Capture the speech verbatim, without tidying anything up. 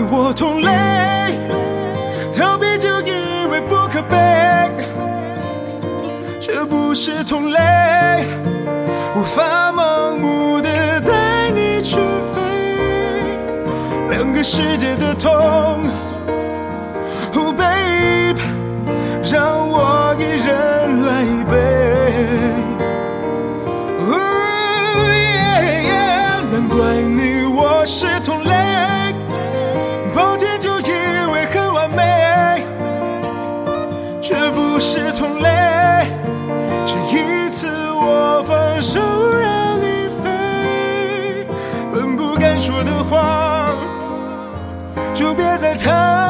我同类，逃避就以为不可悲，却不是同类，无法盲目的带你去飞，两个世界的痛。Oh babe， 让我一人来背。Oh yeah yeah， 难怪你我是同类，抱歉就以为很完美，却不是同类。这一次我放手让你飞，本不该说的话，就别再谈。